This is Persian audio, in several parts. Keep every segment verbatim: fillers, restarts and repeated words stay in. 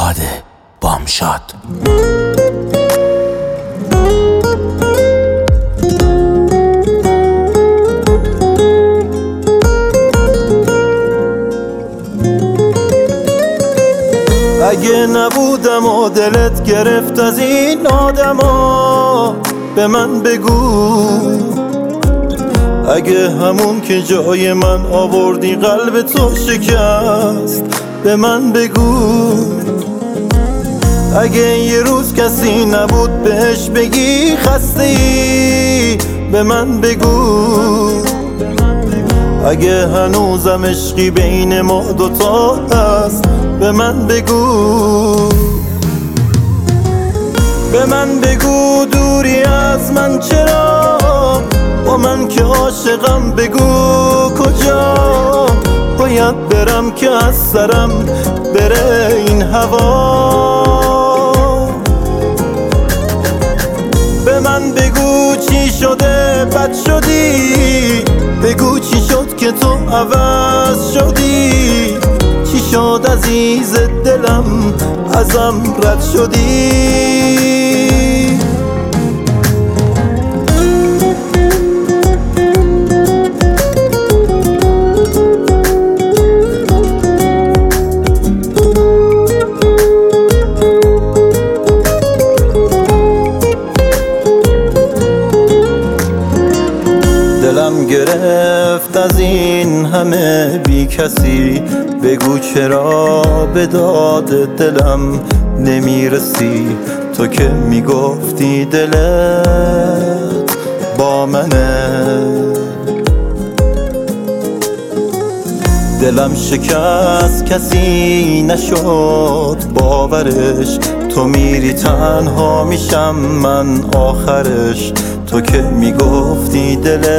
اومده بامشاد. اگه نبودم و دلت گرفت از این آدما، به من بگو. اگه همون که جای من آوردی قلب تو شکست، به من بگو. اگه یه روز کسی نبود بهش بگی خسته ای، به من بگو. اگه هنوزم عشقی بین ما دوتا هست، به من بگو. به من بگو دوری از من چرا، با من که عاشقم بگو کجا. باید برم که از سرم بره این هوا. به من بگو چی شده بد شدی، بگو چی شد که تو عوض شدی. چی شد عزیز دلم ازم رد شدی. دلم گرفت از این همه بی کسی، بگو چرا به داد دلم نمیرسی. تو که میگفتی دلت با منه، دلم شکست کسی نشد باورش. تو میری تنها میشم من آخرش. تو که میگفتی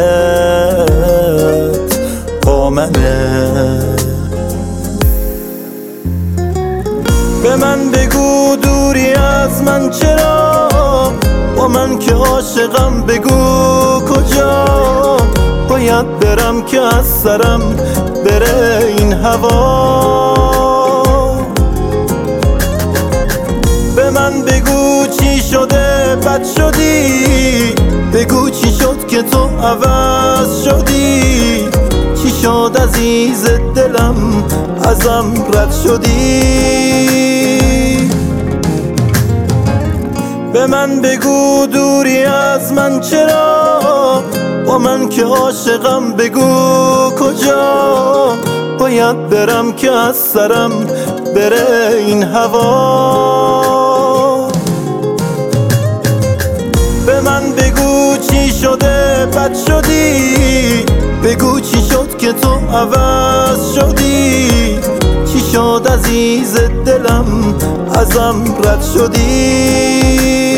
دلت با منه. به من بگو دوری از من چرا، با من که عاشقم بگو کجا. باید برم که از سرم بره این هوا. به من بگو چی شده بد شدی، بگو چی شد که تو عوض شدی. چی شد عزیز دلم ازم رد شدی. به من بگو دوری از من چرا، با من که عاشقم بگو کجا. باید برم که از سرم بره این هوا. به من بگو چی شده بد شدی، بگو چی شد که تو عوض شدی. چی شد عزیز دلم ازم رد شدی.